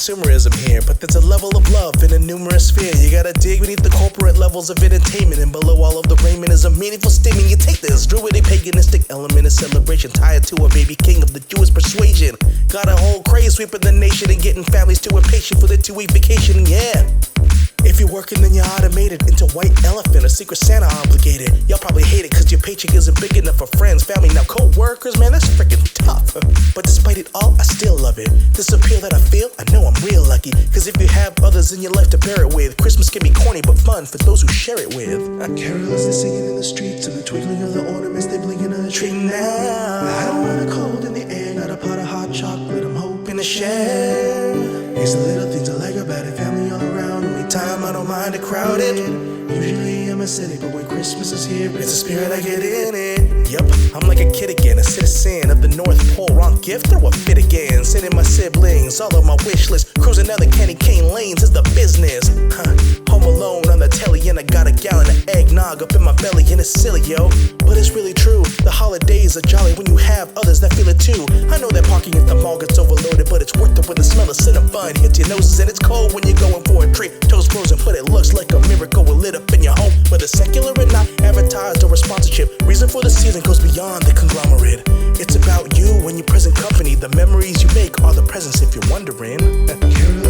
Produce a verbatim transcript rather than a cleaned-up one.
consumerism here, but there's a level of love in a numerous sphere. You gotta dig beneath the corporate levels of entertainment, and below all of the raiment is a meaningful statement. You take this druidic paganistic element of celebration, tie it to a baby king of the Jewish persuasion. Got a whole craze sweeping the nation and getting families too impatient for their two-week vacation, yeah. If you're working, then you're automated into white elephant or secret Santa obligated. Y'all probably hate it cause your paycheck isn't big enough for friends, family, now co-workers, man, that's freaking tough. But despite it all, I still love it. This appeal that I feel, I know I'm real lucky. Cause if you have others in your life to bear it with, Christmas can be corny but fun for those who share it with. Carolers are singing in the streets and the twinkling of the ornaments, they blinking on the tree now. I don't want a cold in the air, not a pot of hot chocolate, I'm hoping to share. Here's the little things I like about it, family all around. Only time I don't mind a crowded. Usually I'm a cynic, but when Christmas is here, it's the spirit I get in it. Yup, I'm like a kid again, a citizen of the North Pole. Wrong gift or what fit again? Sending my siblings all of my wish list. Cruising down the candy cane lanes is the business. Huh. Home alone on the telly and I got a gallon of eggnog up in my belly and it's silly, yo. But it's really true, the holidays are jolly when you have others that feel it too. I know that parking at the mall gets overloaded, but it's worth it when the smell of cinnamon hits your noses. And it's cold when you're going for a treat. Toes frozen, but it looks like a miracle with lit up in your home. Whether secular or not, advertised or a sponsorship, reason for the season goes beyond the conglomerate. It's about you and your present company. The memories you make are the presents if you're wondering.